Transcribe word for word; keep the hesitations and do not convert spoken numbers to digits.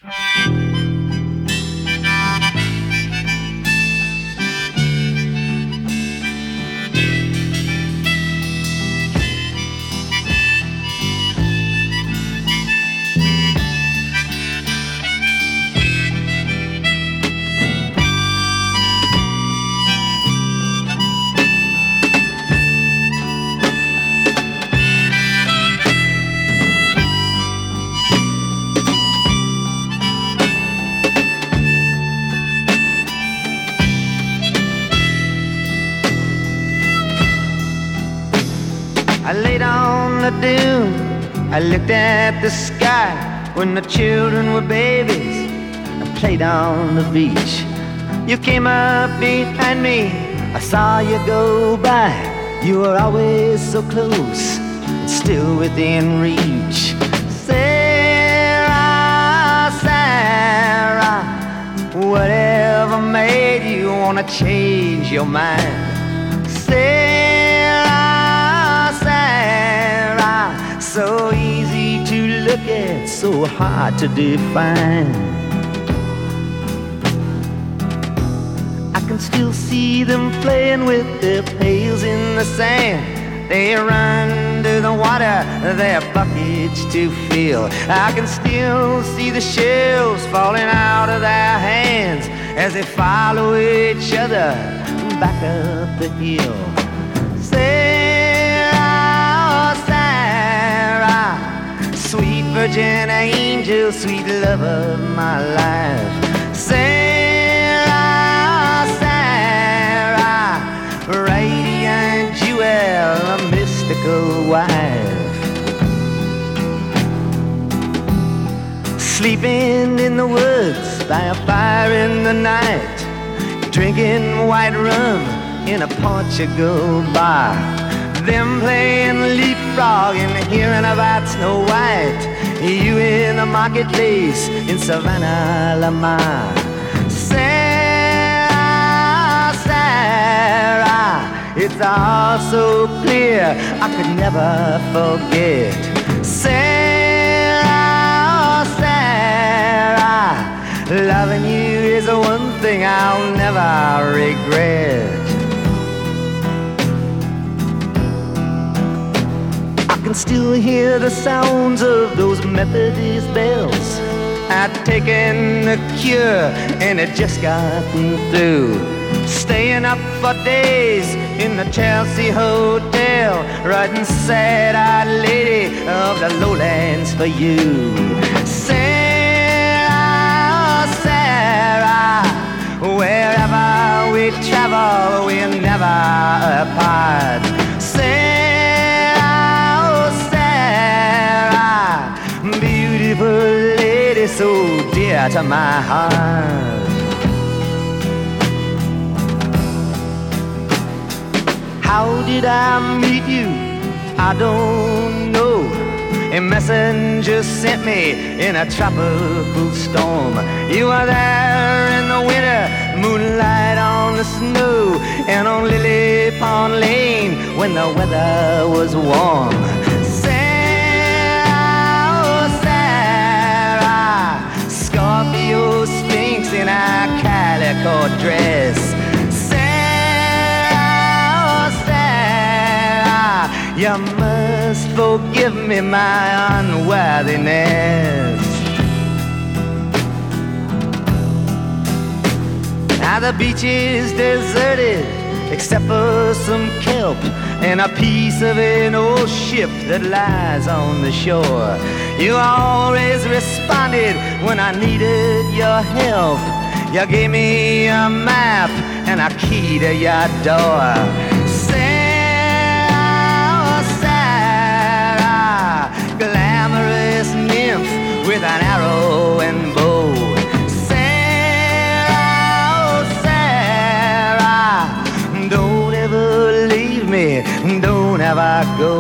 I laid on the dune, I looked at the sky when the children were babies. I played on the beach. You came up behind me, I saw you go by. You were always so close, and still within reach. Sarah, Sarah, whatever made you wanna change your mind? Sarah, Sarah, so easy to look at, so hard to define. I can still see them playing with their pails in the sand. They run to the water, their buckets to fill. I can still see the shells falling out of their hands as they follow each other back up the hill. Sarah, Sarah, sweet virgin angel, sweet love of my life. Sarah, Sarah, radiant jewel, a mystical wife. Sleeping in the woods by a fire in the night, drinking white rum in a Portugal bar. Them playing leapfrog and hearing about Snow White. You in the marketplace in Savannah, Lamar. Sarah, Sarah, it's all so clear I could never forget. Sarah, Sarah, loving you is the one thing I'll never regret. I can still hear the sounds of those Methodist bells. I'd taken the cure and it just gotten through. Staying up for days in the Chelsea Hotel, writing sad-eyed lady of the lowlands for you. Sarah, Sarah, wherever we travel, we're never apart. Sarah, Sarah, beautiful lady, so dear to my heart. How did I meet you? I don't know. A messenger sent me in a tropical storm. You were there in the winter, moonlight on the snow, and on Lily Pond Lane when the weather was warm. Sarah, Sarah, Scorpio Sphinx in a calico dress. You must forgive me my unworthiness. Now the beach is deserted except for some kelp and a piece of an old ship that lies on the shore. You always responded when I needed your help. You gave me a map and a key to your door. Glamorous nymph with an arrow and bow. Sarah, Sarah, don't ever leave me, don't ever go.